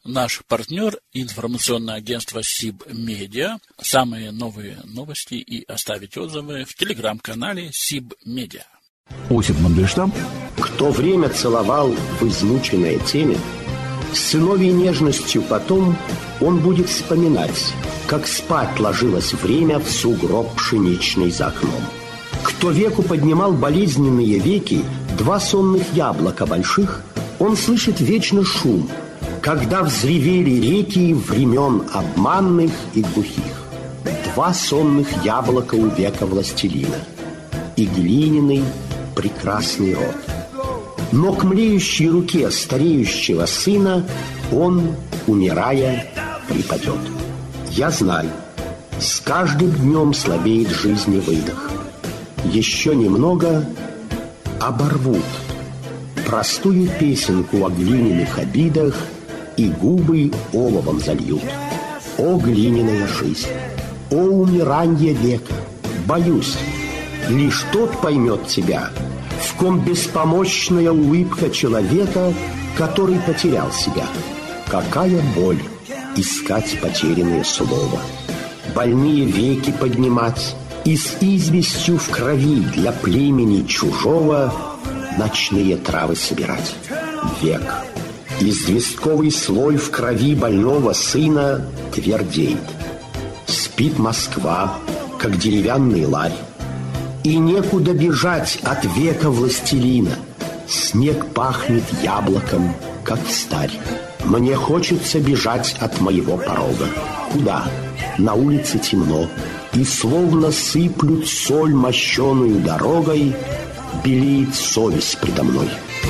Наш партнер – информационное агентство СИБ Медиа. Самые новые новости и оставить отзывы в телеграм-канале СИБ Медиа. Осип Мандельштам. Кто время целовал в измученное теме, с сыновьей нежностью потом он будет вспоминать, как спать ложилось время в сугроб пшеничный за окном. Кто веку поднимал болезненные веки, два сонных яблока больших, он слышит вечно шум, когда взревели реки времен обманных и глухих. Два сонных яблока у века властелина и глиняный прекрасный род. Но к млеющей руке стареющего сына он, умирая, припадет. Я знаю, с каждым днем слабеет жизни выдох. Еще немного оборвут простую песенку о глиняных обидах и губы оловом зальют. О, глиняная жизнь! О, умиранье века! Боюсь, лишь тот поймет тебя, в ком беспомощная улыбка человека, который потерял себя. Какая боль искать потерянное слово, больные веки поднимать и с известью в крови для племени чужого ночные травы собирать. Век. Известковый слой в крови больного сына твердеет. Спит Москва, как деревянный ларь. И некуда бежать от века властелина. Снег пахнет яблоком, как встарь. Мне хочется бежать от моего порога. Куда? На улице темно. И словно сыплют соль мощеную дорогой, белеет совесть предо мной.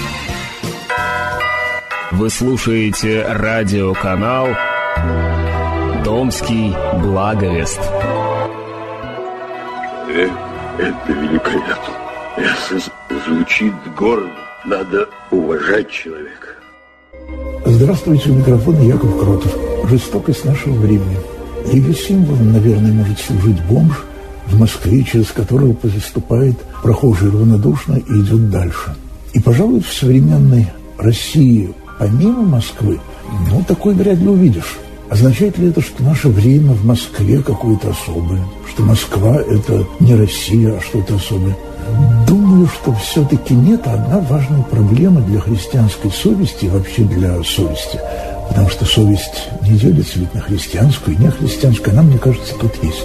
Вы слушаете радиоканал «Томский Благовест». Это великолепно. Это звучит гордо. Надо уважать человека. Здравствуйте, у микрофона Яков Кротов. Жестокость нашего времени. Ее символом, наверное, может служить бомж в Москве, через которого переступает прохожий равнодушно и идет дальше. И, пожалуй, в современной России, помимо Москвы, такой вряд ли увидишь. Означает ли это, что наше время в Москве какое-то особое? Что Москва – это не Россия, а что-то особое? Думаю, что все-таки нет. Одна важная проблема для христианской совести и вообще для совести. Потому что совесть не делится ведь на христианскую и нехристианскую. Она, мне кажется, тут есть.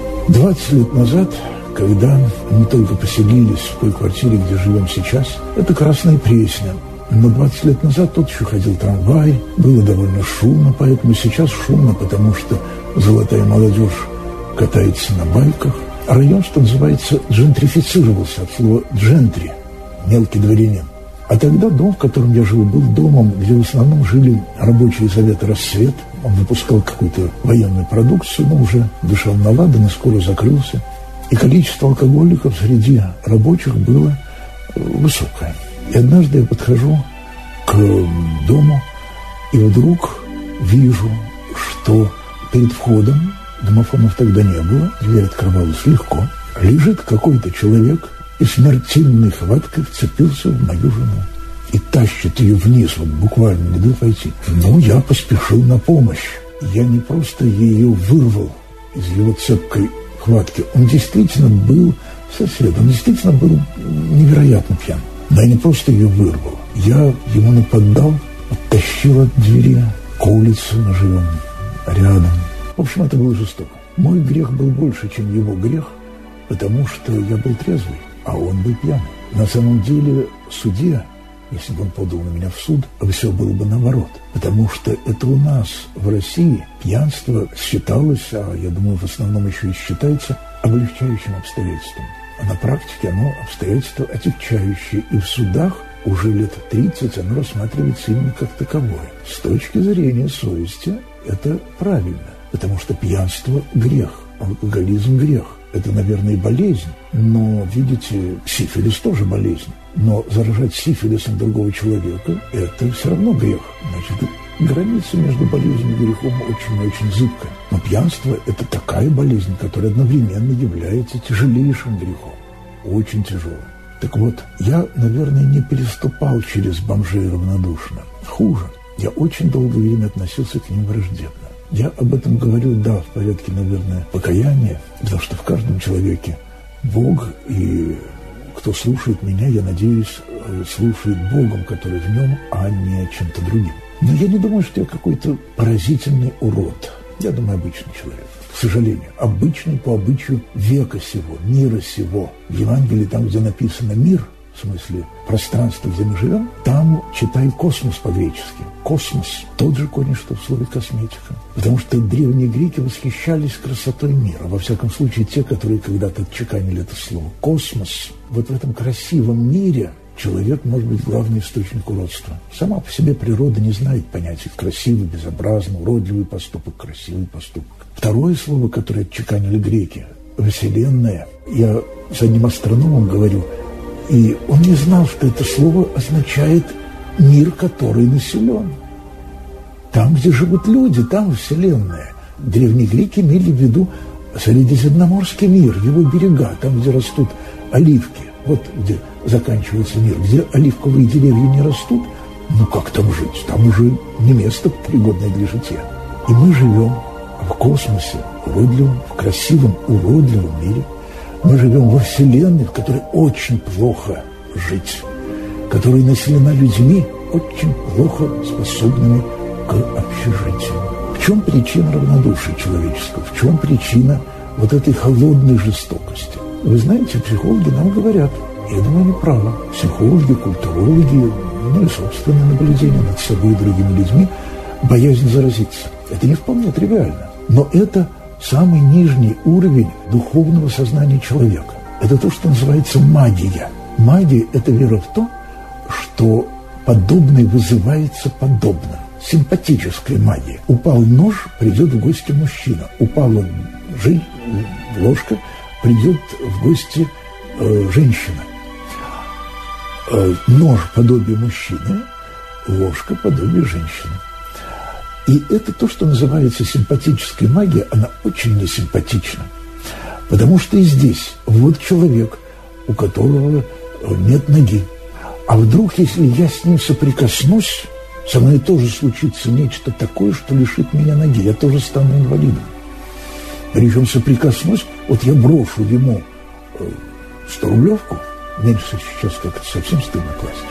20 лет назад, когда мы только поселились в той квартире, где живем сейчас, это Красная Пресня. Но 20 лет назад тут еще ходил трамвай, было довольно шумно, поэтому сейчас шумно, потому что золотая молодежь катается на байках. А район, что называется, джентрифицировался от слова «джентри» – мелкий дворянин. А тогда дом, в котором я жил, был домом, где в основном жили рабочие завета «Рассвет». Он выпускал какую-то военную продукцию, но уже дышал на ладан и скоро закрылся. И количество алкоголиков среди рабочих было высокое. И однажды я подхожу к дому и вдруг вижу, что перед входом, домофонов тогда не было, дверь открывалась легко, лежит какой-то человек и смертельной хваткой вцепился в мою жену и тащит ее вниз, буквально не дает войти. Я поспешил на помощь. Я не просто ее вырвал из его цепкой хватки, он действительно был сосед, он действительно был невероятно пьян. Но я не просто ее вырвал, я ему нападал, оттащил от двери к улице, мы живем рядом. В общем, это было жестоко. Мой грех был больше, чем его грех, потому что я был трезвый, а он был пьяный. На самом деле, судья, если бы он подал на меня в суд, все было бы наоборот. Потому что это у нас в России пьянство считалось, а я думаю, в основном еще и считается, облегчающим обстоятельством. А на практике оно обстоятельство отягчающее. И в судах уже лет 30 оно рассматривается именно как таковое. С точки зрения совести это правильно. Потому что пьянство – грех, алкоголизм – грех. Это, наверное, болезнь. Но, видите, сифилис тоже болезнь. Но заражать сифилисом другого человека – это все равно грех. Значит, граница между болезнью и грехом очень-очень зыбкая. Но пьянство – это такая болезнь, которая одновременно является тяжелейшим грехом. Очень тяжелым. Так вот, я, наверное, не переступал через бомжей равнодушно. Хуже. Я очень долгое время относился к ним враждебно. Я об этом говорю, да, в порядке, наверное, покаяния, потому что в каждом человеке Бог, и кто слушает меня, я надеюсь, слушает Богом, который в нем, а не чем-то другим. Но я не думаю, что я какой-то поразительный урод. Я думаю, обычный человек. К сожалению, обычный по обычаю века сего, мира сего. В Евангелии, там, где написано «мир», в смысле пространство, где мы живем, там читай «космос» по-гречески. Космос – тот же корень, что в слове «косметика». Потому что древние греки восхищались красотой мира. Во всяком случае, те, которые когда-то отчеканили это слово. Космос. Вот в этом красивом мире человек может быть главный источник уродства. Сама по себе природа не знает понятий красивый, безобразный, уродливый поступок, красивый поступок. Второе слово, которое отчеканили греки – «вселенная». Я с одним астрономом говорю, и он не знал, что это слово означает «мир, который населен». Там, где живут люди, там вселенная. Древние греки имели в виду Средиземноморский мир, его берега, там, где растут оливки. Вот где заканчивается мир, где оливковые деревья не растут. Ну как там жить? Там уже не место, пригодное для житья. И мы живем в космосе, уродливом, в красивом, уродливом мире. Мы живем во Вселенной, в которой очень плохо жить, которая населена людьми, очень плохо способными к общежитию. В чем причина равнодушия человеческого? В чем причина вот этой холодной жестокости? Вы знаете, психологи нам говорят, я думаю, они правы, психологи, культурологи, ну и собственное наблюдение над собой и другими людьми, боязнь заразиться. Это не вполне тривиально, но это самый нижний уровень духовного сознания человека. Это то, что называется магия. Магия – это вера в то, что подобное вызывается подобным. Симпатическая магия. Упал нож, придет в гости мужчина. Упала ложка, придет в гости женщина. Нож – подобие мужчины, ложка – подобие женщины. И это то, что называется симпатической магией, она очень несимпатична. Потому что и здесь вот человек, у которого нет ноги. А вдруг, если я с ним соприкоснусь, со мной тоже случится нечто такое, что лишит меня ноги. Я тоже стану инвалидом. Причем соприкоснусь, вот я брошу ему 100-рублевку, меньше сейчас как-то совсем стыдно класть.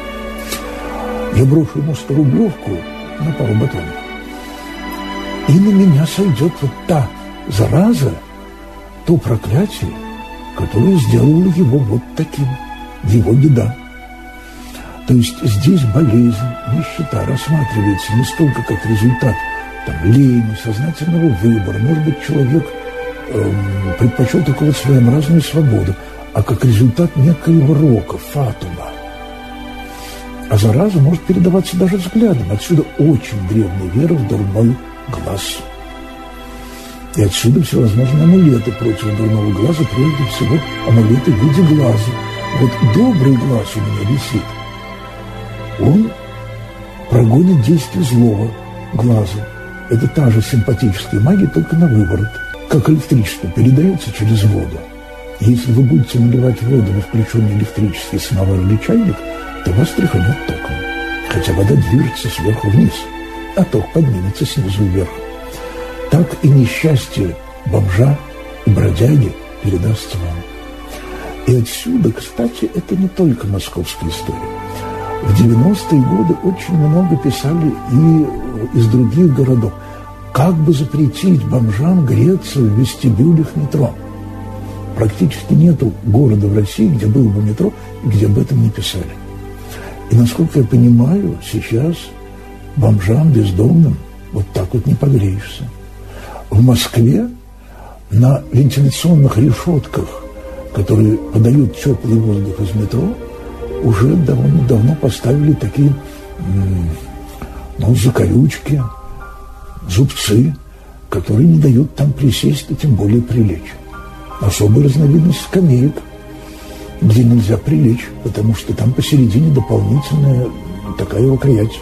Я брошу ему 100-рублевку на пару батонов. И на меня сойдет вот та зараза, то проклятие, которое сделало его вот таким, его беда. То есть здесь болезнь, нищета рассматривается не столько как результат лени, сознательного выбора. Может быть, человек предпочел такую вот своеобразную свободу, а как результат некоего рока, фатума. А зараза может передаваться даже взглядом. Отсюда очень древняя вера в дурной глаз. И отсюда всевозможные амулеты против дурного глаза, прежде всего амулеты в виде глаза. Вот добрый глаз у меня висит. Он прогонит действие злого глаза. Это та же симпатическая магия, только на выворот. Как электричество передается через воду. И если вы будете наливать воду на включенный электрический самовар или чайник, то вас тряханет током. Хотя вода движется сверху вниз, а ток поднимется снизу вверх. Так и несчастье бомжа и бродяги передастся вам. И отсюда, кстати, это не только московская история. В 90-е годы очень много писали и из других городов. Как бы запретить бомжам греться в вестибюлях метро? Практически нету города в России, где было бы метро, и где об этом не писали. И, насколько я понимаю, сейчас бомжам, бездомным, вот так вот не погреешься. В Москве на вентиляционных решетках, которые подают теплый воздух из метро, уже довольно давно поставили такие закорючки, зубцы, которые не дают там присесть и тем более прилечь. Особая разновидность скамеек, где нельзя прилечь, потому что там посередине дополнительная такая рукоять.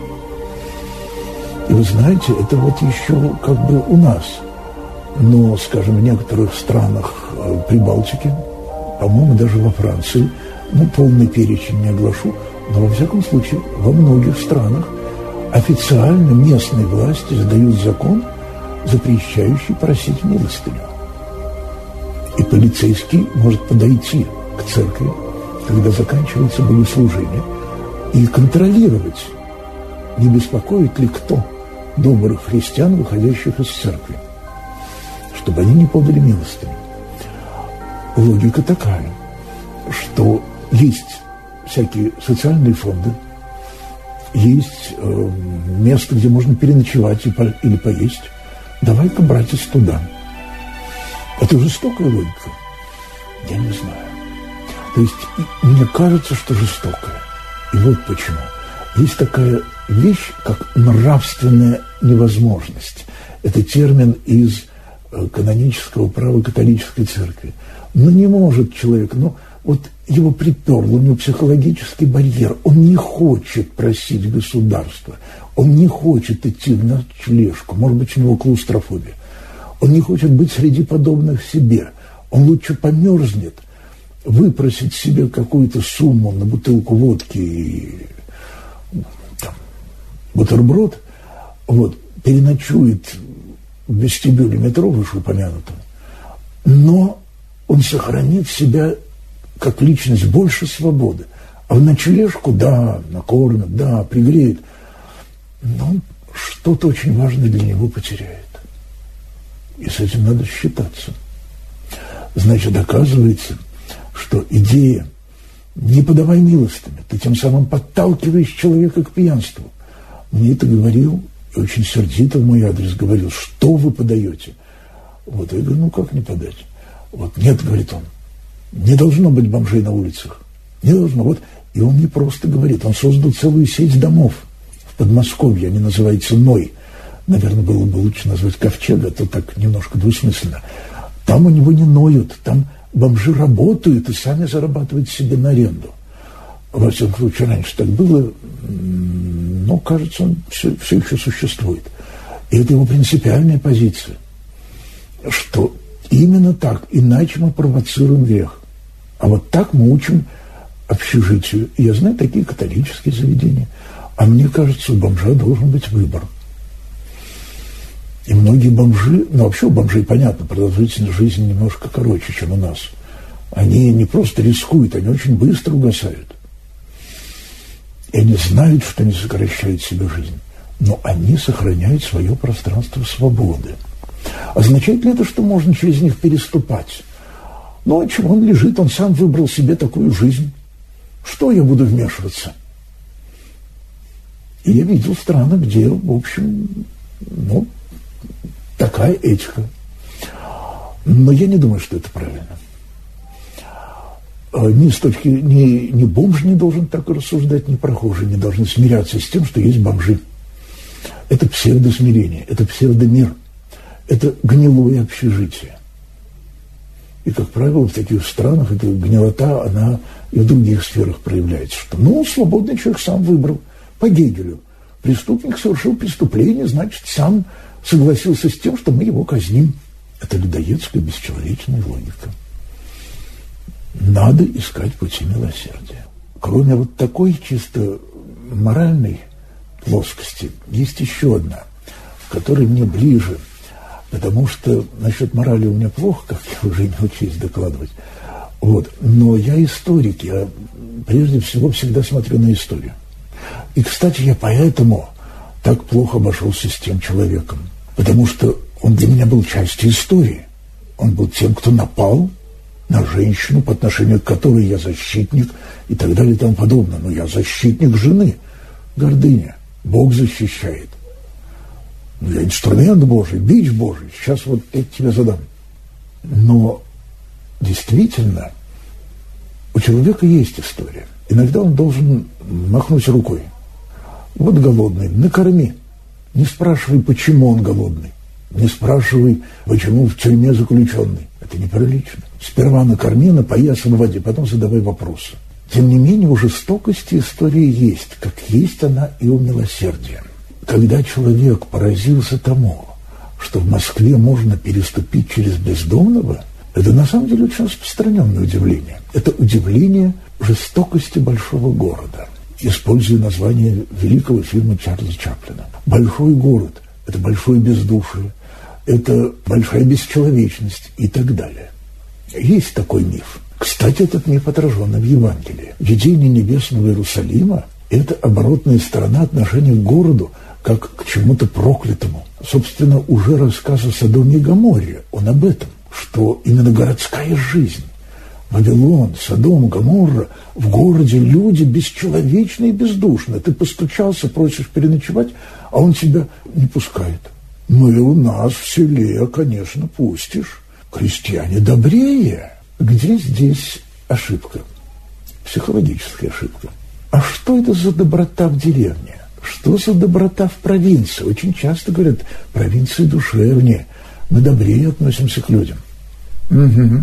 И вы знаете, это вот еще как бы у нас. Но, скажем, в некоторых странах Прибалтики, по-моему, даже во Франции, полный перечень не оглашу, но во всяком случае во многих странах Официально местные власти издают закон, запрещающий просить милостыню. И полицейский может подойти к церкви, когда заканчивается богослужение, и контролировать, не беспокоит ли кто добрых христиан, выходящих из церкви, чтобы они не подали милостыню. Логика такая, что есть всякие социальные фонды, есть место, где можно переночевать или поесть. Давай-ка, братец, туда. Это жестокая логика? Я не знаю. То есть мне кажется, что жестокая. И вот почему. Есть такая вещь, как нравственная невозможность. Это термин из канонического права католической церкви. Но не может человек, вот его приперло, у него психологический барьер. Он не хочет просить государства. Он не хочет идти в ночлежку. Может быть, у него клаустрофобия. Он не хочет быть среди подобных себе. Он лучше померзнет, выпросить себе какую-то сумму на бутылку водки и бутерброд, переночует в вестибюле метро вышеупомянутом, но он сохранит себя как личность больше свободы. А в ночлежку, да, накормят, да, пригреет, но что-то очень важное для него потеряет. И с этим надо считаться. Значит, оказывается, что идея «не подавай милостыню», ты тем самым подталкиваешь человека к пьянству. Мне это говорил, и очень сердито в мой адрес говорил: что вы подаете? Я говорю, как не подать? Нет, говорит он, не должно быть бомжей на улицах. Не должно. И он не просто говорит, он создал целую сеть домов в Подмосковье, они называются «Ной». Наверное, было бы лучше назвать «Ковчег», а то так немножко двусмысленно. Там у него не ноют, там бомжи работают и сами зарабатывают себе на аренду. Во всяком случае, раньше так было, но, кажется, он все еще существует. И это его принципиальная позиция, что именно так, иначе мы провоцируем грех. А вот так мы учим общежитию. И я знаю такие католические заведения. А мне кажется, у бомжа должен быть выбор. И многие бомжи, вообще у бомжей, понятно, продолжительность жизни немножко короче, чем у нас. Они не просто рискуют, они очень быстро угасают. И они знают, что они сокращают себе жизнь. Но они сохраняют свое пространство свободы. Означает ли это, что можно через них переступать? Чего он лежит, он сам выбрал себе такую жизнь. Что я буду вмешиваться? И я видел страны, где, в общем, такая этика. Но я не думаю, что это правильно. Ни бомж не должен так рассуждать, ни прохожий не должны смиряться с тем, что есть бомжи. Это псевдосмирение, это псевдомир, это гнилое общежитие. И, как правило, в таких странах эта гнилота, она и в других сферах проявляется. Что, свободный человек сам выбрал. По Гегелю. Преступник совершил преступление, значит, сам согласился с тем, что мы его казним. Это людоедская, бесчеловечная логика. Надо искать пути милосердия. Кроме такой чисто моральной плоскости, есть еще одна, в которой мне ближе, потому что насчет морали у меня плохо, как я уже имел честь докладывать. Но я историк, я прежде всего всегда смотрю на историю. И, кстати, я поэтому так плохо обошелся с тем человеком, потому что он для меня был частью истории. Он был тем, кто напал на женщину, по отношению к которой я защитник и так далее и тому подобное. Но я защитник жены. Гордыня. Бог защищает. Я инструмент Божий, бич Божий. Сейчас я тебе задам. Но действительно у человека есть история. Иногда он должен махнуть рукой. Голодный, накорми. Не спрашивай, почему он голодный. Не спрашивай, почему в тюрьме заключенный. Это неприлично. Сперва накорми, напои, освободи, потом задавай вопросы. Тем не менее, у жестокости история есть, как есть она и у милосердия. Когда человек поразился тому, что в Москве можно переступить через бездомного, это на самом деле очень распространенное удивление. Это удивление жестокости большого города. используя название великого фильма Чарльза Чаплина. Большой город – это большое бездушие, это большая бесчеловечность и так далее. Есть такой миф. Кстати, этот миф отражен в Евангелии. Видение небесного Иерусалима – это оборотная сторона отношения к городу как к чему-то проклятому. Собственно, уже рассказ о Содоме и Гоморре, он об этом, что именно городская жизнь, Вавилон, Содом, Гоморра, в городе люди бесчеловечны и бездушны. Ты постучался, просишь переночевать, а он тебя не пускает. Ну и у нас в селе, конечно, пустишь. Крестьяне добрее. Где здесь ошибка? Психологическая ошибка. А что это за доброта в деревне? Что за доброта в провинции? Очень часто говорят, провинции душевнее, мы добрее относимся к людям. Угу.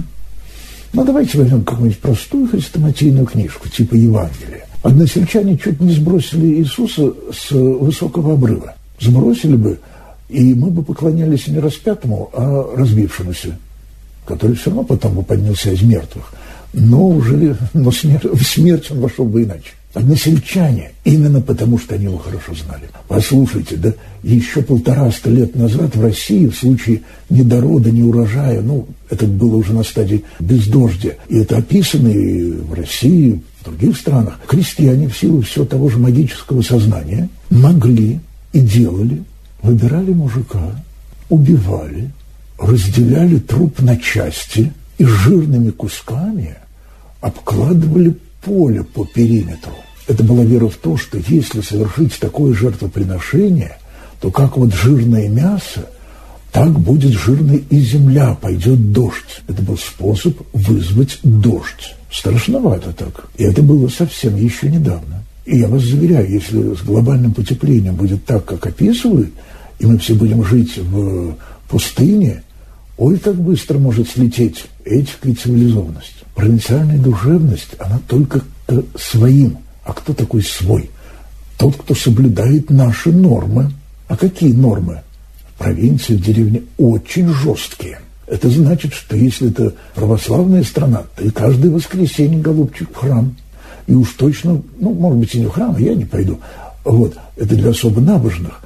Ну, давайте возьмем какую-нибудь простую хрестоматийную книжку, типа Евангелия. Односельчане чуть не сбросили Иисуса с высокого обрыва. Сбросили бы, и мы бы поклонялись не распятому, а разбившемуся, который все равно потом бы поднялся из мертвых. Но в смерть он вошел бы иначе. Односельчане, именно потому, что они его хорошо знали. Послушайте, да еще 150 лет назад в России в случае недорода, неурожая, это было уже на стадии бездождя, и это описано и в России, в других странах, крестьяне в силу всего того же магического сознания могли и делали, выбирали мужика, убивали, разделяли труп на части и жирными кусками обкладывали поле по периметру. Это была вера в то, что если совершить такое жертвоприношение, то как вот жирное мясо, так будет жирной и земля, пойдет дождь. Это был способ вызвать дождь. Страшновато так. И это было совсем еще недавно. И я вас заверяю, если с глобальным потеплением будет так, как описывают, и мы все будем жить в пустыне, ой, как быстро может слететь этика и цивилизованность. Провинциальная душевность, она только к своим. А кто такой свой? Тот, кто соблюдает наши нормы. А какие нормы? В провинции, в деревне очень жесткие. Это значит, что если это православная страна, то и каждое воскресенье, голубчик, в храм. И уж точно, может быть, и не в храм, я не пойду. Вот, это для особо набожных.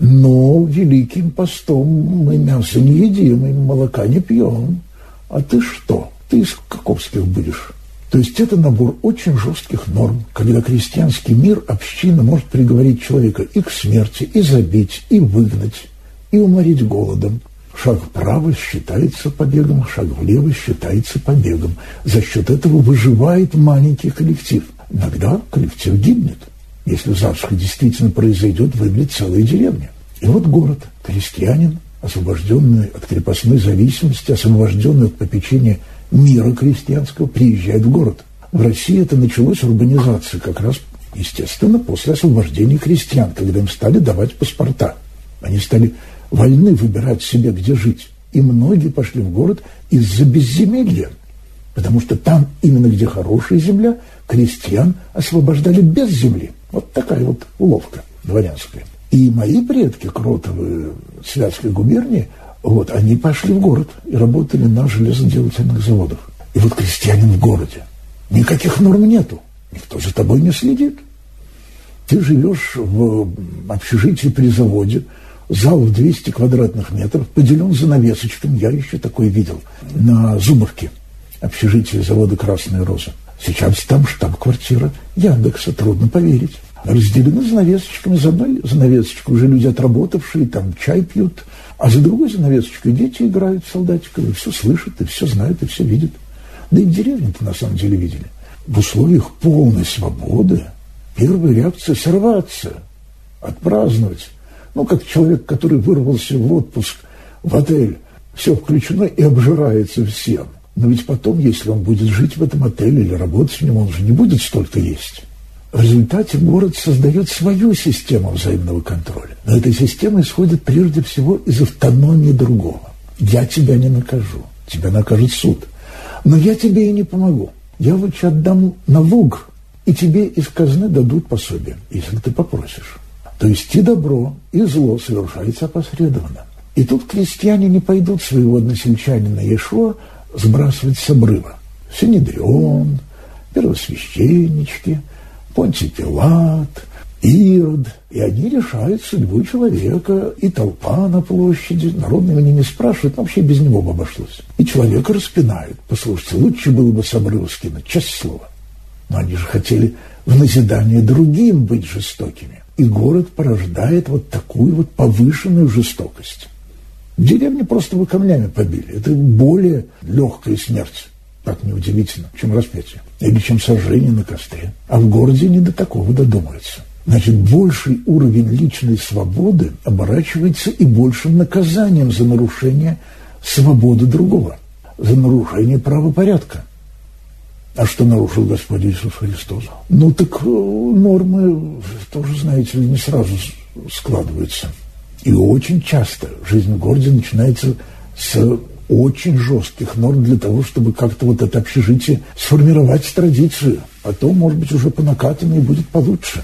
Но великим постом мы мясо не едим, и молока не пьем. А ты что? Ты из каковских будешь? То есть это набор очень жестких норм, когда крестьянский мир, община может приговорить человека и к смерти, и забить, и выгнать, и уморить голодом. Шаг вправо считается побегом, шаг влево считается побегом. За счет этого выживает маленький коллектив. Иногда коллектив гибнет. Если засуха действительно произойдет, вымрет целая деревня. И вот город, крестьянин, освобожденный от крепостной зависимости, освобожденный от попечения мира крестьянского, приезжает в город. В России это началось урбанизация как раз, естественно, после освобождения крестьян, когда им стали давать паспорта. Они стали вольны выбирать себе, где жить. И многие пошли в город из-за безземелья, потому что там, именно где хорошая земля, крестьян освобождали без земли. Вот такая вот уловка дворянская. И мои предки, Кротовы, Святской губернии, они пошли в город и работали на железоделательных заводах. И вот крестьянин в городе. Никаких норм нету. Никто за тобой не следит. Ты живешь в общежитии при заводе, зал в 200 квадратных метров, поделен занавесочками. Я еще такое видел на Зубовке, общежитие завода «Красная роза». Сейчас там штаб-квартира Яндекса, трудно поверить. Разделены занавесочками. За одной занавесочкой уже люди отработавшие, там чай пьют, а за другой занавесочкой дети играют солдатиков, и все слышат, и все знают, и все видят. Да и в деревне-то на самом деле видели. В условиях полной свободы первая реакция — сорваться, отпраздновать. Как человек, который вырвался в отпуск в отель, все включено и обжирается всем. Но ведь потом, если он будет жить в этом отеле или работать в нем, он же не будет столько есть. В результате город создает свою систему взаимного контроля. Но эта система исходит прежде всего из автономии другого. Я тебя не накажу, тебя накажет суд. Но я тебе и не помогу. Я лучше отдам налог, и тебе из казны дадут пособие, если ты попросишь. То есть и добро, и зло совершается опосредованно. И тут крестьяне не пойдут своего односельчанина Иешуа сбрасывать с обрыва. Синедрион, первосвященнички, Понтий Пилат, Ирод, и они решают судьбу человека, и толпа на площади, народ его не спрашивает, вообще без него бы обошлось. И человека распинают. Послушайте, лучше было бы с обрыва скинуть, честное слово. Но они же хотели в назидание другим быть жестокими. И город порождает вот такую вот повышенную жестокость. В деревне просто вы камнями побили. Это более легкая смерть, так неудивительно, чем распятие. Или чем сожжение на костре. А в городе не до такого додумаются. Значит, больший уровень личной свободы оборачивается и большим наказанием за нарушение свободы другого, за нарушение правопорядка. А что нарушил Господь Иисус Христос? Ну так нормы тоже, знаете ли, не сразу складываются. И очень часто жизнь в городе начинается с очень жестких норм для того, чтобы как-то вот это общежитие сформировать традицию. А то, может быть, уже по накатанной будет получше.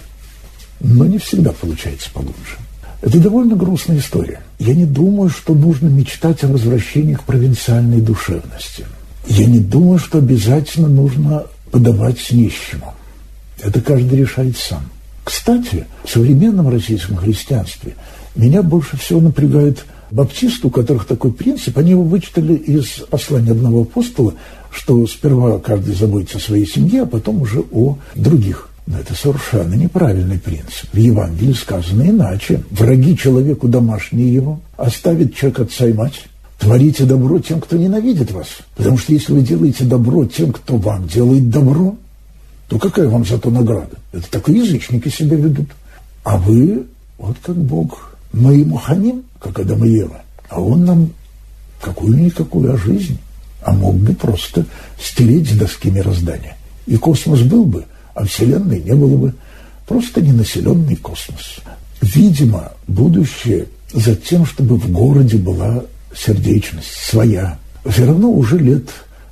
Но не всегда получается получше. Это довольно грустная история. Я не думаю, что нужно мечтать о возвращении к провинциальной душевности. Я не думаю, что обязательно нужно подавать нищему. Это каждый решает сам. Кстати, в современном российском христианстве меня больше всего напрягают баптисты, у которых такой принцип. Они его вычитали из послания одного апостола, что сперва каждый заботится о своей семье, а потом уже о других. Но это совершенно неправильный принцип. В Евангелии сказано иначе. Враги человеку домашние его, оставит человек отца и мать. Творите добро тем, кто ненавидит вас. Потому что если вы делаете добро тем, кто вам делает добро, то какая вам за то награда? Это так и язычники себя ведут. А вы, вот как Бог, мы ему хамим, как Адам и Ева, а он нам какую-никакую жизнь, а мог бы просто стереть с доски мироздания. И космос был бы, а Вселенной не было бы. Просто ненаселенный космос. Видимо, будущее за тем, чтобы в городе была сердечность своя. Все равно уже лет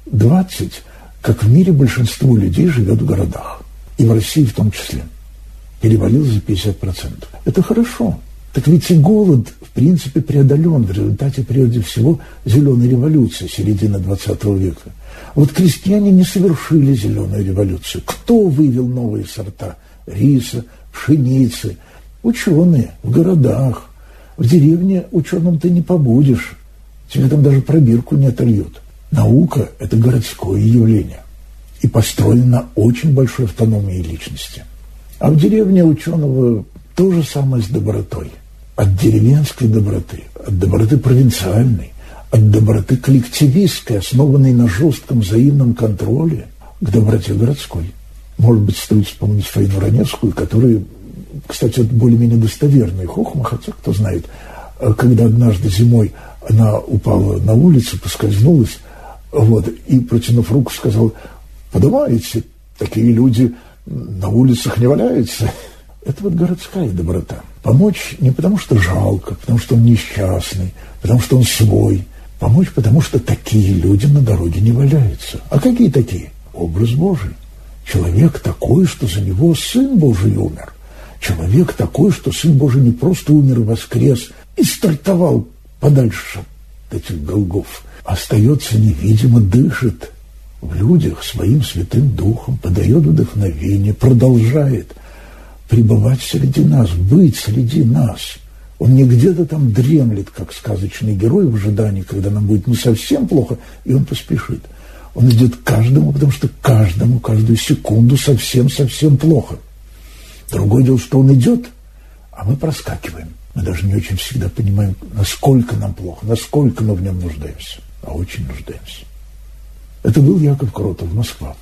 20, как в мире большинство людей живет в городах. И в России в том числе. Перевалил за 50%. Это хорошо. Так ведь и голод, в принципе, преодолен в результате, прежде всего, зеленой революции середины 20 века. Вот крестьяне не совершили зеленую революцию. Кто вывел новые сорта риса, пшеницы? Ученые в городах. В деревне ученым ты не побудешь. Тебе там даже пробирку не отольют. Наука – это городское явление. И построена на очень большой автономии личности. А в деревне ученого то же самое с добротой. От деревенской доброты, от доброты провинциальной, от доброты коллективистской, основанной на жестком взаимном контроле, к доброте городской. Может быть, стоит вспомнить Фаину Раневскую, которая, кстати, это более-менее достоверная хохма, хотя кто знает, когда однажды зимой она упала на улицу, поскользнулась, вот, и, протянув руку, сказала: подумайте, такие люди на улицах не валяются. Это вот городская доброта. Помочь не потому, что жалко, потому что он несчастный, потому что он свой. Помочь, потому что такие люди на дороге не валяются. А какие такие? Образ Божий. Человек такой, что за него Сын Божий умер. Человек такой, что Сын Божий не просто умер и воскрес, и стартовал подальше от этих голгоф. Остается невидимо, дышит в людях своим Святым Духом, подает вдохновение, продолжает пребывать среди нас, быть среди нас. Он не где-то там дремлет, как сказочный герой в ожидании, когда нам будет не совсем плохо, и он поспешит. Он идет к каждому, потому что каждому, каждую секунду совсем-совсем плохо. Другое дело, что он идет, а мы проскакиваем. Мы даже не очень всегда понимаем, насколько нам плохо, насколько мы в нем нуждаемся. А очень нуждаемся. Это был Яков Кротов, Москва.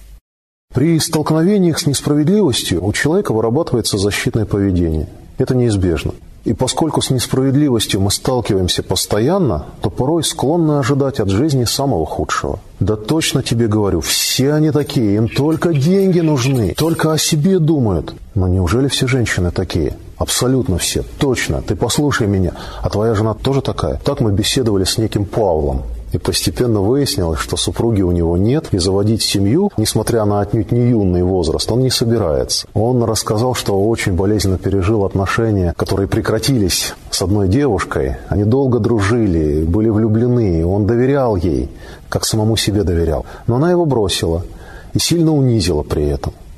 При столкновениях с несправедливостью у человека вырабатывается защитное поведение. Это неизбежно. И поскольку с несправедливостью мы сталкиваемся постоянно, то порой склонны ожидать от жизни самого худшего. Да точно тебе говорю, все они такие, им только деньги нужны, только о себе думают. Но неужели все женщины такие? Абсолютно все, точно. Ты послушай меня, а твоя жена тоже такая? Так мы беседовали с неким Павлом. И постепенно выяснилось, что супруги у него нет, и заводить семью, несмотря на отнюдь не юный возраст, он не собирается. Он рассказал, что очень болезненно пережил отношения, которые прекратились с одной девушкой. Они долго дружили, были влюблены, он доверял ей, как самому себе доверял. Но она его бросила и сильно унизила при этом.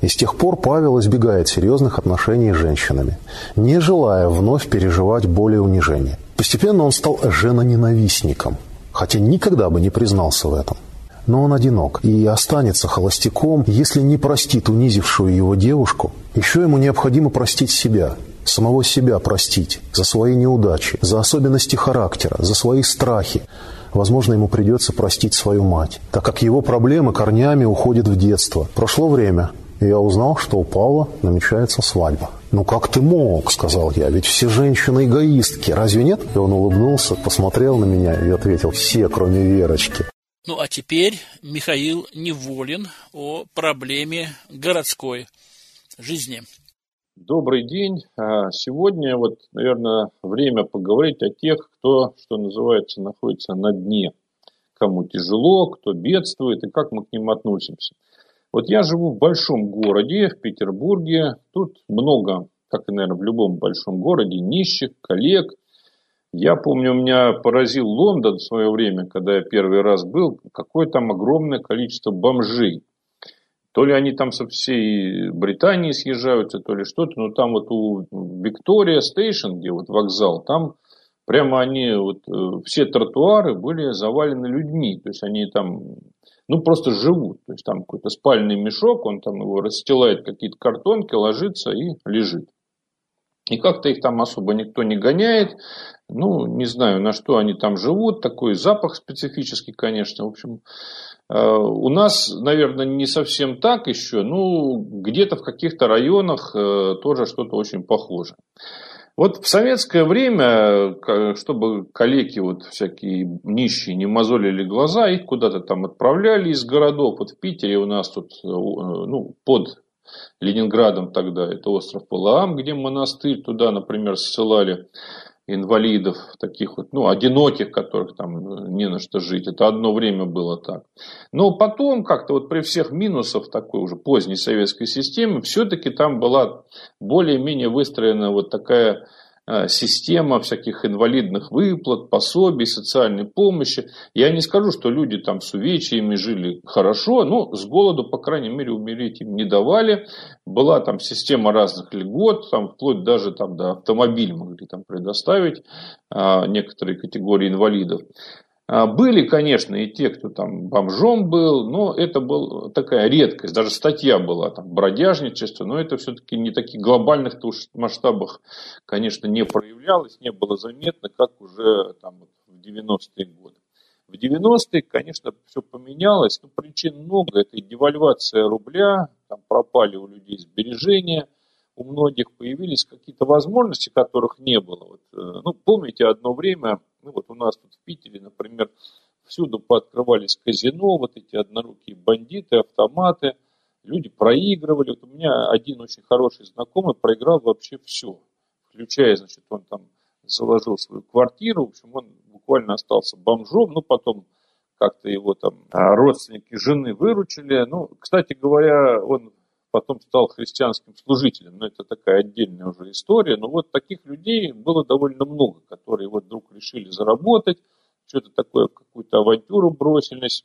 И с тех пор Павел избегает серьезных отношений с женщинами, не желая вновь переживать боль и унижение. Постепенно он стал женоненавистником, хотя никогда бы не признался в этом. Но он одинок и останется холостяком, если не простит унизившую его девушку. Еще ему необходимо простить себя, самого себя простить за свои неудачи, за особенности характера, за свои страхи. Возможно, ему придется простить свою мать, так как его проблемы корнями уходят в детство. Прошло время, и я узнал, что у Павла намечается свадьба. «Ну как ты мог?» — сказал я. «Ведь все женщины эгоистки, разве нет?» И он улыбнулся, посмотрел на меня и ответил: «Все, кроме Верочки». Ну а теперь Михаил Неволин о проблеме городской жизни. Добрый день. Сегодня, наверное, время поговорить о тех, кто, что называется, находится на дне. Кому тяжело, кто бедствует и как мы к ним относимся. Я живу в большом городе, в Петербурге. Тут много, как и, наверное, в любом большом городе, нищих, коллег. Я помню, меня поразил Лондон в свое время, когда я первый раз был, какое там огромное количество бомжей. То ли они там со всей Британии съезжаются, то ли что-то. Но там у Виктория Стейшн, где вокзал, там прямо они, все тротуары были завалены людьми. То есть они там, просто живут. То есть там какой-то спальный мешок, он там его расстилает, какие-то картонки, ложится и лежит. И как-то их там особо никто не гоняет. Не знаю, на что они там живут. Такой запах специфический, конечно. В общем, у нас, наверное, не совсем так еще. Где-то в каких-то районах тоже что-то очень похоже. В советское время, чтобы калеки всякие нищие не мозолили глаза, их куда-то там отправляли из городов. В Питере у нас тут, под Ленинградом тогда, это остров Валаам, где монастырь, туда, например, ссылали инвалидов, таких одиноких, которых там не на что жить. Это одно время было так. Но потом как-то при всех минусах такой уже поздней советской системы, все-таки там была более-менее выстроена такая система всяких инвалидных выплат, пособий, социальной помощи. Я не скажу, что люди там с увечьями жили хорошо, но с голоду, по крайней мере, умереть им не давали. Была там система разных льгот, там вплоть даже до автомобиля могли там предоставить некоторые категории инвалидов. Были, конечно, и те, кто там бомжом был, но это была такая редкость. Даже статья была, там, бродяжничество, но это все-таки не таких глобальных масштабах, конечно, не проявлялось, не было заметно, как уже там, в 90-е годы. В 90-е, конечно, все поменялось, но причин много. Это и девальвация рубля, там пропали у людей сбережения, у многих появились какие-то возможности, которых не было. Помните, одно время, у нас тут в Питере, например, всюду пооткрывались казино, эти однорукие бандиты, автоматы, люди проигрывали. У меня один очень хороший знакомый проиграл вообще все, включая, он там заложил свою квартиру, в общем, он буквально остался бомжом, потом как-то его там родственники жены выручили. Кстати говоря, он потом стал христианским служителем. Но это такая отдельная уже история. Но таких людей было довольно много, которые вдруг решили заработать, что-то такое, какую-то авантюру бросились,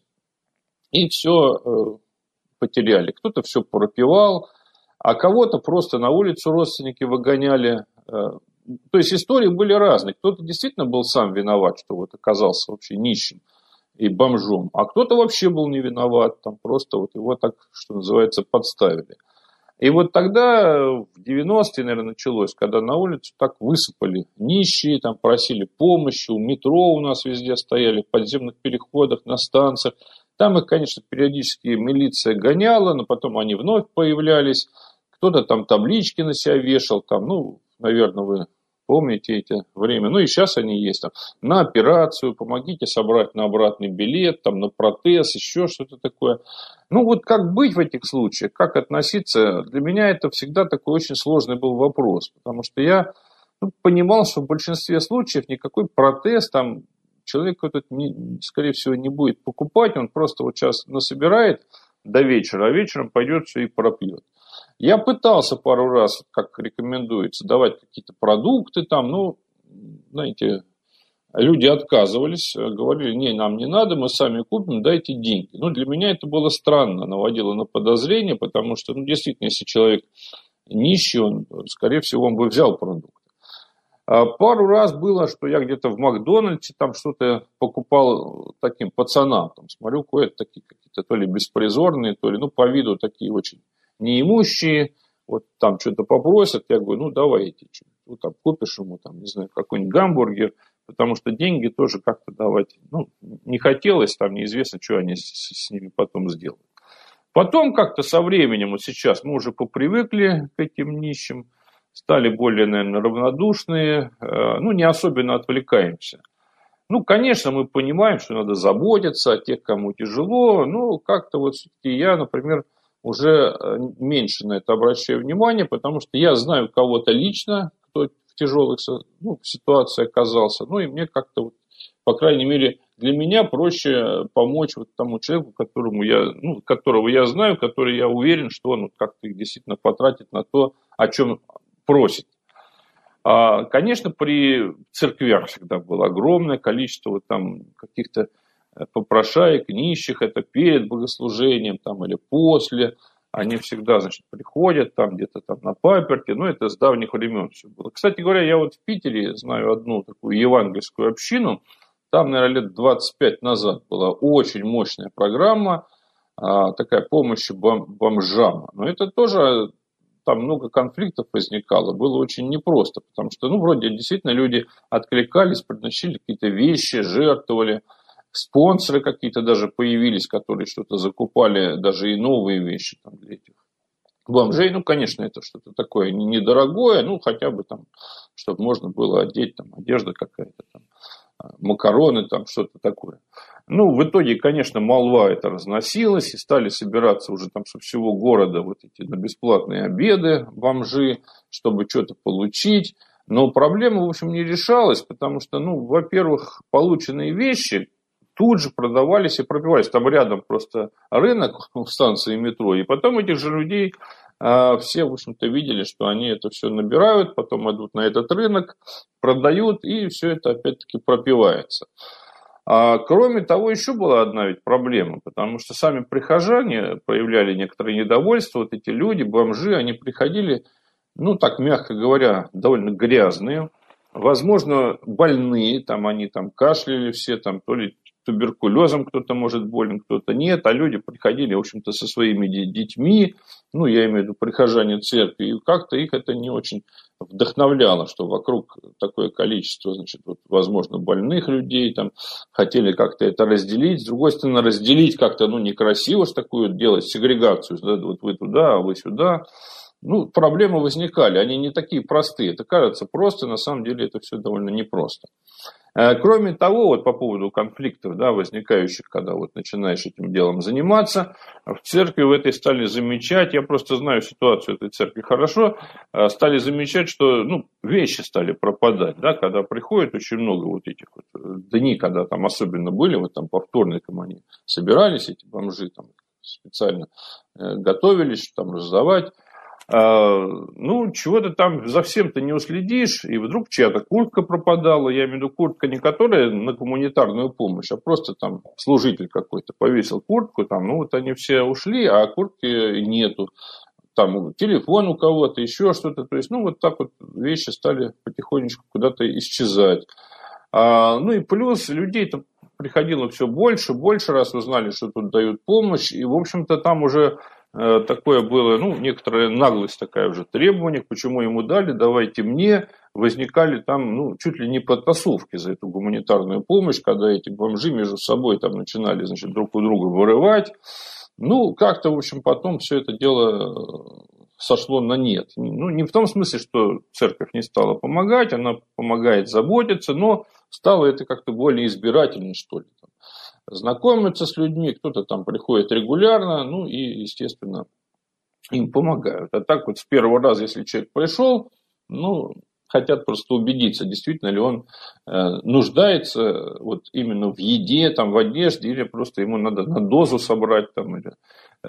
и все потеряли. Кто-то все пропивал, а кого-то просто на улицу родственники выгоняли. То есть истории были разные. Кто-то действительно был сам виноват, что оказался вообще нищим и бомжом, а кто-то вообще был не виноват, там просто его так, что называется, подставили. И тогда, в 90-е, наверное, началось, когда на улицу так высыпали нищие, там просили помощи, у метро у нас везде стояли, в подземных переходах, на станциях. Там их, конечно, периодически милиция гоняла, но потом они вновь появлялись. Кто-то там таблички на себя вешал, там, наверное, вы помните эти время. И сейчас они есть там. На операцию, помогите собрать на обратный билет, там, на протез, еще что-то такое. Как быть в этих случаях, как относиться, для меня это всегда такой очень сложный был вопрос. Потому что я понимал, что в большинстве случаев никакой протез там человек скорее всего, не будет покупать. Он просто сейчас насобирает до вечера, а вечером пойдет все и пропьет. Я пытался пару раз, как рекомендуется, давать какие-то продукты там, знаете, люди отказывались, говорили, не, нам не надо, мы сами купим, дайте деньги. Ну, для меня это было странно, наводило на подозрение, потому что, ну, действительно, если человек нищий, он, скорее всего, он бы взял продукт. Пару раз было, что я где-то в Макдональдсе там что-то покупал таким пацанам. Там, смотрю, кое-то такие какие-то то ли беспризорные, то ли, ну, по виду такие очень неимущие. Вот там что-то попросят, я говорю, ну, давайте, ну, там, купишь ему, там, не знаю, какой-нибудь гамбургер, потому что деньги тоже как-то давать, ну, не хотелось, там, неизвестно, что они с ними потом сделают. Потом как-то со временем, вот сейчас мы уже попривыкли к этим нищим, стали более, наверное, равнодушные, ну, не особенно отвлекаемся. Ну, конечно, мы понимаем, что надо заботиться о тех, кому тяжело, но как-то вот все-таки я, например, уже меньше на это обращаю внимание, потому что я знаю кого-то лично, кто в тяжелых ситуациях оказался, ну, и мне как-то, вот, по крайней мере, для меня проще помочь вот тому человеку, которого я знаю, который я уверен, что он как-то их действительно потратит на то, о чем просит. Конечно, при церквях всегда было огромное количество вот там каких-то попрошаек, нищих, это перед богослужением там, или после. Они всегда, значит, приходят там где-то там на паперти, ну, это с давних времен все было. Кстати говоря, я вот в Питере знаю одну такую евангельскую общину, там, наверное, лет 25 назад была очень мощная программа, такая помощи бомжам. Но это тоже, там много конфликтов возникало, было очень непросто, потому что, ну, вроде действительно люди откликались, приносили какие-то вещи, жертвовали, спонсоры какие-то даже появились, которые что-то закупали, даже и новые вещи там, для этих бомжей. Ну, конечно, это что-то такое недорогое, ну, хотя бы там, чтобы можно было одеть, там, одежда какая-то, там, макароны, там, что-то такое. Ну, в итоге, конечно, молва это разносилась, и стали собираться уже там со всего города вот эти на бесплатные обеды бомжи, чтобы что-то получить. Но проблема, в общем, не решалась, потому что, ну, во-первых, полученные вещи тут же продавались и пропивались. Там рядом просто рынок в станции метро, и потом этих же людей все, в общем-то, видели, что они это все набирают, потом идут на этот рынок, продают, и все это опять-таки пропивается. Кроме того, еще была одна ведь проблема, потому что сами прихожане проявляли некоторое недовольство, вот эти люди, бомжи, они приходили, ну, так мягко говоря, довольно грязные, возможно, больные, там они там кашляли все, там то ли туберкулезом кто-то может болен, кто-то нет, а люди приходили, в общем-то, со своими детьми, ну, я имею в виду прихожане церкви, и как-то их это не очень вдохновляло, что вокруг такое количество, значит, вот, возможно, больных людей, там, хотели как-то это разделить, с другой стороны, разделить как-то, ну, некрасиво ж такую делать, сегрегацию, да, вот вы туда, а вы сюда. Ну, проблемы возникали, они не такие простые, это кажется просто, на самом деле это все довольно непросто. Кроме того, вот по поводу конфликтов, да, возникающих, когда вот начинаешь этим делом заниматься, в церкви в этой стали замечать, я просто знаю ситуацию этой церкви хорошо, стали замечать, что, ну, вещи стали пропадать, да, когда приходит очень много вот этих вот дней, когда там особенно были, вот там по вторникам они собирались, эти бомжи там специально готовились, там раздавать. Ну, чего-то там за всем-то не уследишь, и вдруг чья-то куртка пропадала, я имею в виду куртка не которая на гуманитарную помощь, а просто там служитель какой-то повесил куртку, там, ну, вот они все ушли, а куртки нету, там телефон у кого-то, еще что-то, то есть, ну, вот так вот вещи стали потихонечку куда-то исчезать. Ну, и плюс людей-то приходило все больше, раз узнали, что тут дают помощь, и, в общем-то, там уже такое было, ну, некоторая наглость такая уже, требование, почему ему дали, давайте мне, возникали там, ну, чуть ли не потасовки за эту гуманитарную помощь, когда эти бомжи между собой там начинали, значит, друг у друга вырывать, ну, как-то, в общем, потом все это дело сошло на нет. Ну, не в том смысле, что церковь не стала помогать, она помогает заботиться, но стало это как-то более избирательно, что ли. Знакомятся с людьми, кто-то там приходит регулярно, ну и, естественно, им помогают. А так вот с первого раза, если человек пришел, ну, хотят просто убедиться, действительно ли он нуждается вот именно в еде, там, в одежде, или просто ему надо на дозу собрать, там, или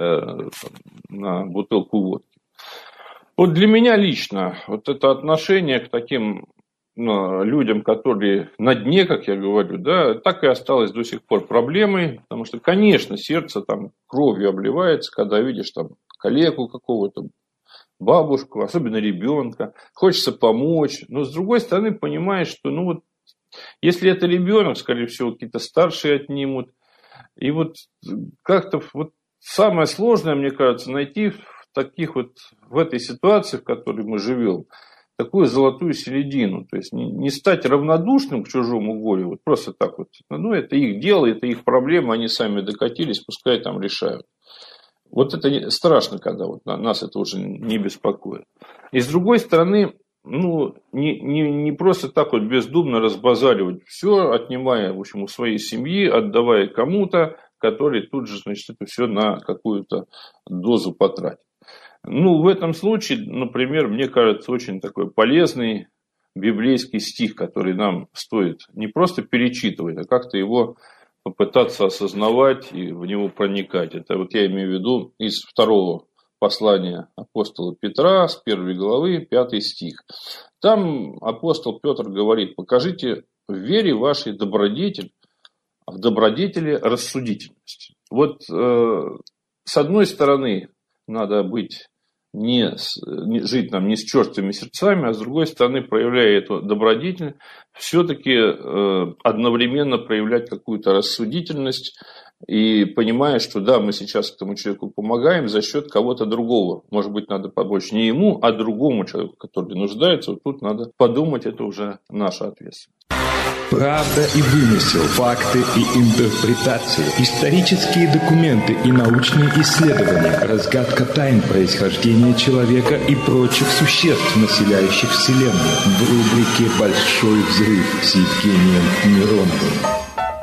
на бутылку водки. Вот для меня лично вот это отношение к таким людям, которые на дне, как я говорю, да, так и осталось до сих пор проблемой, потому что, конечно, сердце там кровью обливается, когда видишь там коллегу какого-то, бабушку, особенно ребенка, хочется помочь, но с другой стороны понимаешь, что если это ребенок, скорее всего, какие-то старшие отнимут, и как-то самое сложное, мне кажется, найти в этой ситуации, в которой мы живем, такую золотую середину. То есть не стать равнодушным к чужому горю, просто так это их дело, это их проблема, они сами докатились, пускай там решают. Это страшно, когда нас это уже не беспокоит. И с другой стороны, не просто так бездумно разбазаривать все, отнимая, в общем, у своей семьи, отдавая кому-то, который тут же, это все на какую-то дозу потратит. В этом случае, например, мне кажется, очень такой полезный библейский стих, который нам стоит не просто перечитывать, а как-то его попытаться осознавать и в него проникать. Это я имею в виду из 2 послания апостола Петра, с 1 главы, 5 стих. Там апостол Петр говорит: покажите в вере вашей добродетель, а в добродетели рассудительность. С одной стороны, надо жить не с черствыми сердцами, а с другой стороны, проявляя эту добродетель, все-таки одновременно проявлять какую-то рассудительность и понимая, что да, мы сейчас этому человеку помогаем за счет кого-то другого. Может быть, надо помочь не ему, а другому человеку, который нуждается. Тут надо подумать, это уже наша ответственность. Правда и вымысел, факты и интерпретации, исторические документы и научные исследования, разгадка тайн происхождения человека и прочих существ, населяющих Вселенную, в рубрике «Большой взрыв» с Евгением Мироновым.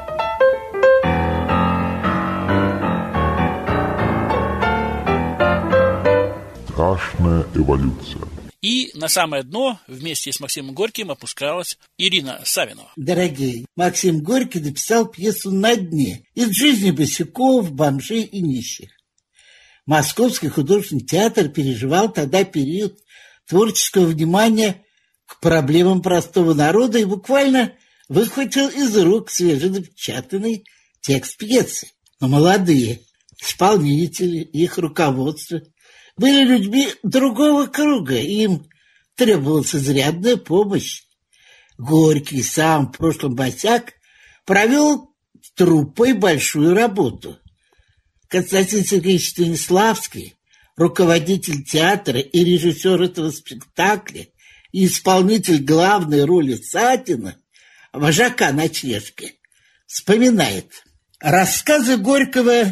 Страшная эволюция. И на самое дно вместе с Максимом Горьким опускалась Ирина Савинова. Дорогие, Максим Горький написал пьесу «На дне» из жизни босяков, бомжей и нищих. Московский художественный театр переживал тогда период творческого внимания к проблемам простого народа и буквально выхватил из рук свеженапечатанный текст пьесы. Но молодые исполнители, их руководство были людьми другого круга, и им требовалась изрядная помощь. Горький, сам в прошлом босяк, провел с труппой большую работу. Константин Сергеевич Станиславский, руководитель театра и режиссер этого спектакля, и исполнитель главной роли Сатина, вожака ночлежки, вспоминает: рассказы Горького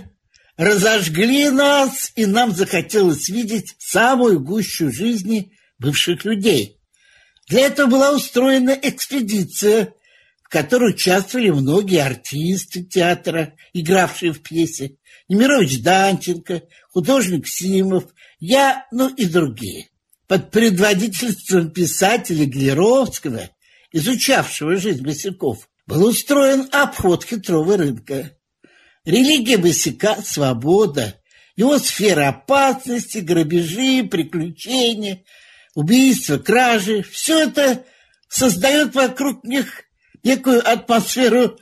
разожгли нас, и нам захотелось видеть самую гущу жизни бывших людей. Для этого была устроена экспедиция, в которой участвовали многие артисты театра, игравшие в пьесе: Немирович Данченко, художник Симов, я, и другие. Под предводительством писателя Глеровского, изучавшего жизнь босяков, был устроен обход хитрого рынка. Религия босяка – свобода, его сфера опасности, грабежи, приключения, убийства, кражи – все это создает вокруг них некую атмосферу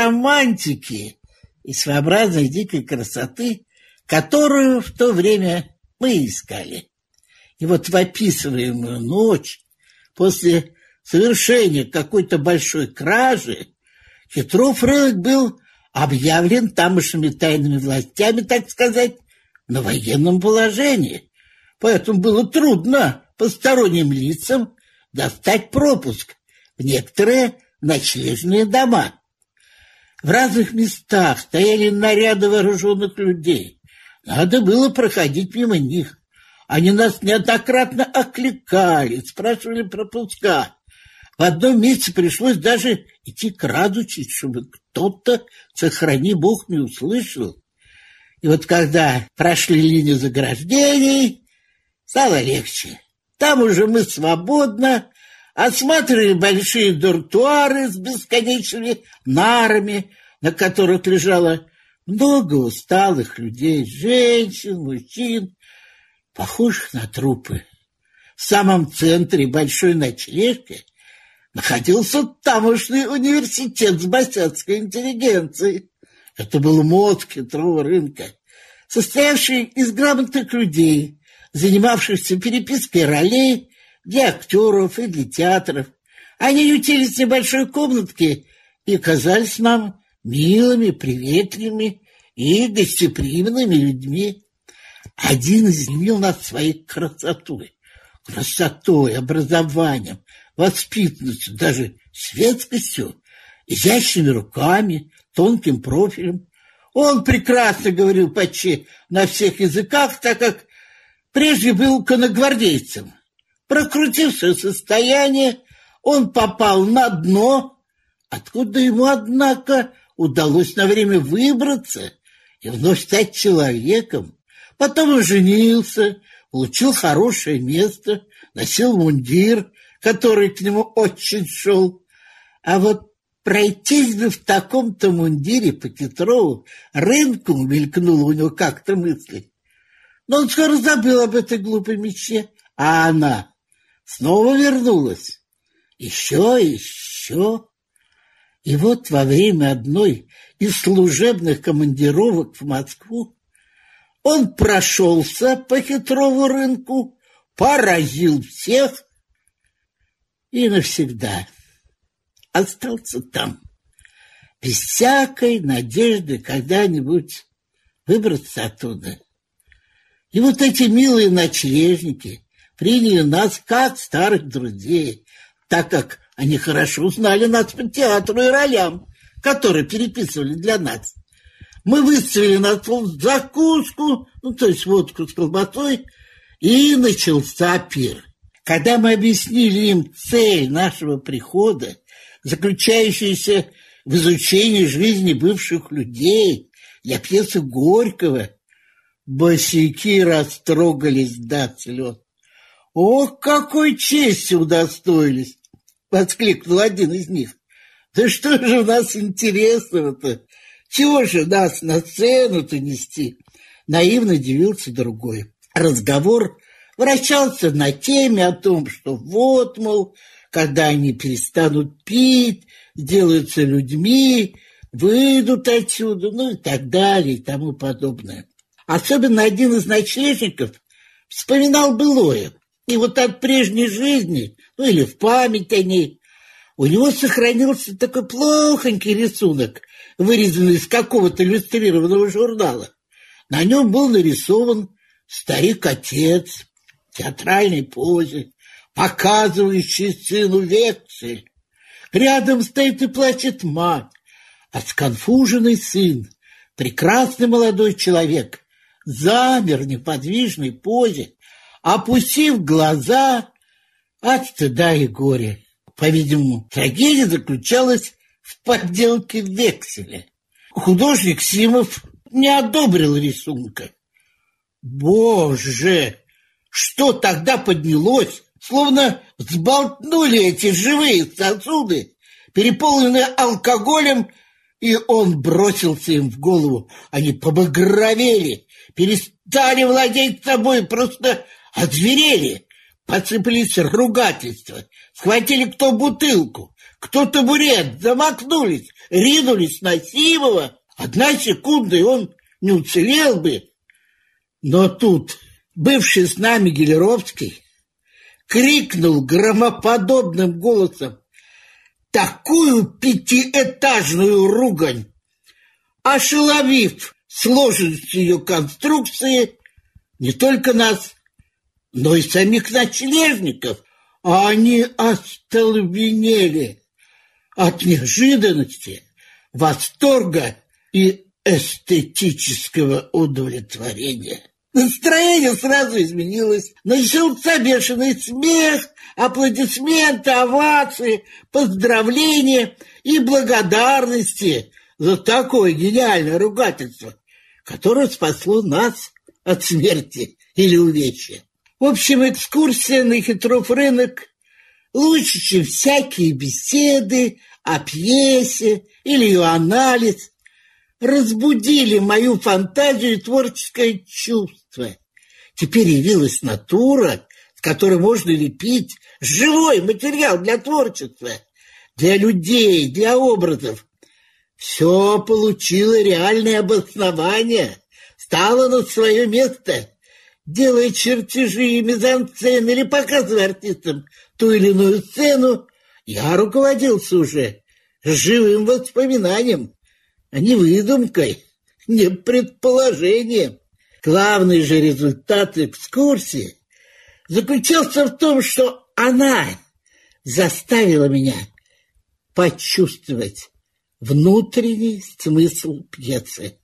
романтики и своеобразной дикой красоты, которую в то время мы искали. И в описываемую ночь, после совершения какой-то большой кражи, хитров рынок был объявлен тамошними тайными властями, так сказать, на военном положении. Поэтому было трудно посторонним лицам достать пропуск в некоторые ночлежные дома. В разных местах стояли наряды вооруженных людей. Надо было проходить мимо них. Они нас неоднократно окликали, спрашивали пропуска. В одном месте пришлось даже идти крадучись, чтобы кто-то, сохрани Бог, не услышал. И когда прошли линию заграждений, стало легче. Там уже мы свободно осматривали большие дуртуары с бесконечными нарами, на которых лежало много усталых людей, женщин, мужчин, похожих на трупы. В самом центре большой ночлежки находился тамошний университет с босяцкой интеллигенцией. Это был мозг хитрого рынка, состоявший из грамотных людей, занимавшихся перепиской ролей для актеров и для театров. Они ютились в небольшой комнатке и казались нам милыми, приветливыми и гостеприимными людьми. Один изумил нас своей красотой, образованием, воспитанностью, даже светскостью, изящными руками, тонким профилем. Он прекрасно говорил почти на всех языках, так как прежде был конногвардейцем. Прокрутив свое состояние, он попал на дно, откуда ему, однако, удалось на время выбраться и вновь стать человеком. Потом он женился, получил хорошее место, носил мундир, который к нему очень шел. А вот пройтись бы в таком-то мундире по Хитрову рынку, мелькнула у него как-то мысль. Но он скоро забыл об этой глупой мечте, а она снова вернулась. Еще и еще. И вот во время одной из служебных командировок в Москву он прошелся по Хитрову рынку, поразил всех и навсегда остался там, без всякой надежды когда-нибудь выбраться оттуда. И вот эти милые ночлежники приняли нас как старых друзей, так как они хорошо знали нас по театру и ролям, которые переписывали для нас. Мы выставили на стол закуску, то есть водку с колбасой, и начался пир. Когда мы объяснили им цель нашего прихода, заключающуюся в изучении жизни бывших людей для пьесы Горького, босяки растрогались до слез. «Ох, какой чести удостоились!» — воскликнул один из них. «Да что же у нас интересного-то? Чего же нас на сцену-то нести?» Наивно удивился другой. Разговор вращался на теме о том, что вот, мол, когда они перестанут пить, сделаются людьми, выйдут отсюда, и так далее, и тому подобное. Особенно один из ночлежников вспоминал былое. И вот от прежней жизни, или в память о ней, у него сохранился такой плохонький рисунок, вырезанный из какого-то иллюстрированного журнала. На нем был нарисован старик-отец в театральной позе, показывающий сыну вексель. Рядом стоит и плачет мать, а сконфуженный сын, прекрасный молодой человек, замер в неподвижной позе, опустив глаза от стыда и горя. По-видимому, трагедия заключалась в подделке векселя. Художник Симов не одобрил рисунка. Боже, что тогда поднялось? Словно сболтнули эти живые сосуды, переполненные алкоголем, и он бросился им в голову. Они побагровели, перестали владеть собой, просто озверели. Посыпались ругательства, схватили кто бутылку, кто табурет, замахнулись, ринулись на Симова. Одна секунда, и он не уцелел бы. Но тут бывший с нами Гелеровский крикнул громоподобным голосом такую пятиэтажную ругань, ошеломив сложностью ее конструкции не только нас, но и самих ночлежников. А они остолбенели от неожиданности, восторга и эстетического удовлетворения. Настроение сразу изменилось. Начался бешеный смех, аплодисменты, овации, поздравления и благодарности за такое гениальное ругательство, которое спасло нас от смерти или увечья. В общем, экскурсия на Хитров рынок лучше, чем всякие беседы о пьесе или ее анализ, разбудили мою фантазию и творческое чувство. Теперь явилась натура, с которой можно лепить живой материал для творчества. для людей, для образов. Все получило реальное обоснование, стало на свое место, делая чертежи, мизансцены или показывая артистам ту или иную сцену. Я руководился уже живым воспоминанием, а не выдумкой, не предположением. Главный же результат экскурсии заключался в том, что она заставила меня почувствовать внутренний смысл пьесы.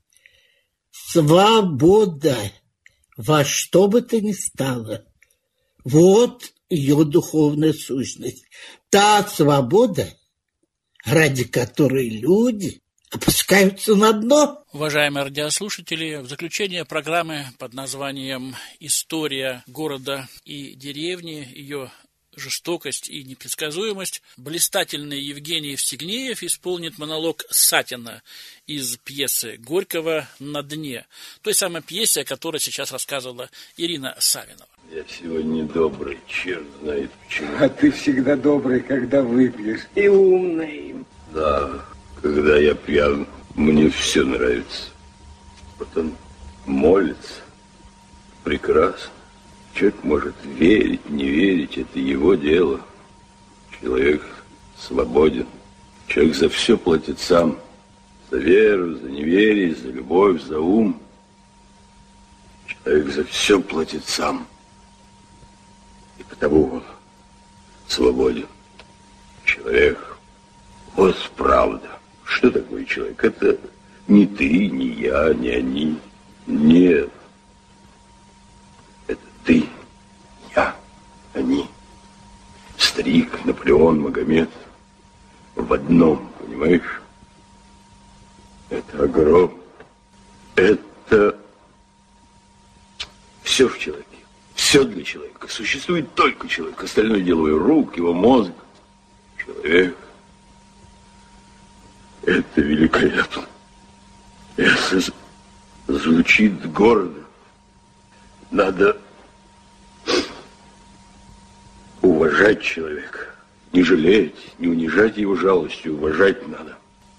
Свобода во что бы то ни стало. Вот ее духовная сущность. Та свобода, ради которой люди опускаются на дно. Уважаемые радиослушатели, в заключение программы под названием «История города и деревни», ее жестокость и непредсказуемость, блистательный Евгений Евстигнеев исполнит монолог Сатина из пьесы Горького «На дне», той самой пьесе, о которой сейчас рассказывала Ирина Савинова. Я сегодня добрый, черт знает почему. А ты всегда добрый, когда выпьешь. И умный. Да, когда я пьян, мне все нравится. Потом молится. Прекрасно. Человек может верить, не верить, это его дело. Человек свободен. Человек за все платит сам. За веру, за неверие, за любовь, за ум. Человек за все платит сам. И потому он свободен. Человек. Вот правда. Что такое человек? Это не ты, не я, не они. Нет. Это ты, я, они. Старик, Наполеон, Магомед. В одном, понимаешь? Это огромно. Это все в человеке. Все для человека. Существует только человек. Остальное дело его рук, его мозг. Человек. Это великолепно. Если звучит гордо, надо уважать человека. Не жалеть, не унижать его жалостью, уважать надо.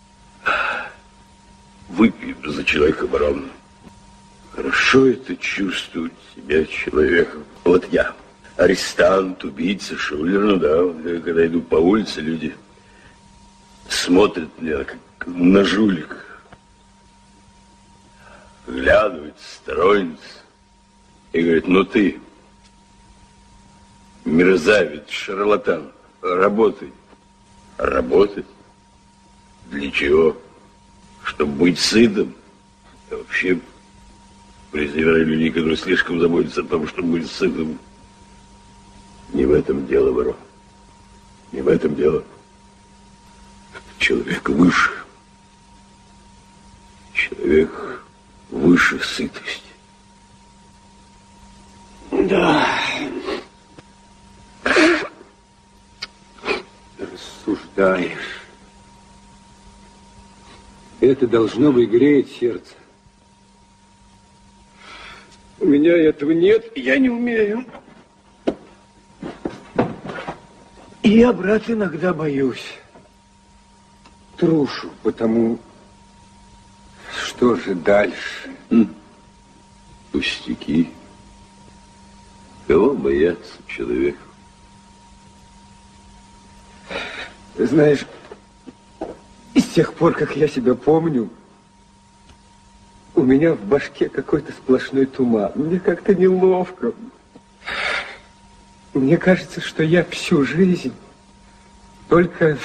Выпьем за человека барона. Хорошо это чувствовать себя человеком. Вот я, арестант, убийца, шулер, ну да, когда иду по улице, люди смотрят на меня, как на жулика. Глядывают, сторонятся. И говорят, ну ты, мерзавец, шарлатан, работай. Работать? Для чего? Чтобы быть сытым? Я вообще презираю людей, которые слишком заботятся о том, чтобы быть сытым. Не в этом дело, барон. Не в этом дело. Человек выше. Человек выше сытости. Да. Рассуждаешь. Это должно бы греть сердце. У меня этого нет, я не умею. И я, брат, иногда боюсь. Трушу, потому что же дальше? Пустяки. Кого бояться человека? Ты знаешь, с тех пор, как я себя помню, у меня в башке какой-то сплошной туман. Мне как-то неловко. Мне кажется, что я всю жизнь только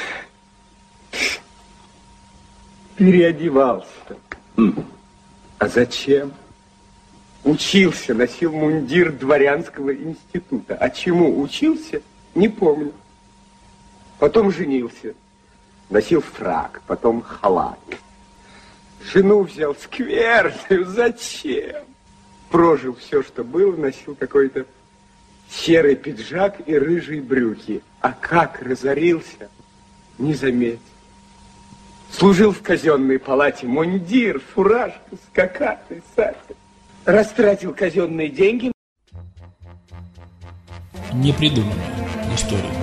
переодевался. А зачем? Учился, носил мундир дворянского института. А чему учился, не помню. Потом женился, носил фрак, потом халат. Жену взял скверную, зачем? Прожил все, что было, носил какой-то серый пиджак и рыжие брюки. А как разорился, не заметил. Служил в казенной палате, мундир, фуражка, скакатый, сатир. Растратил казенные деньги. Непридуманная история.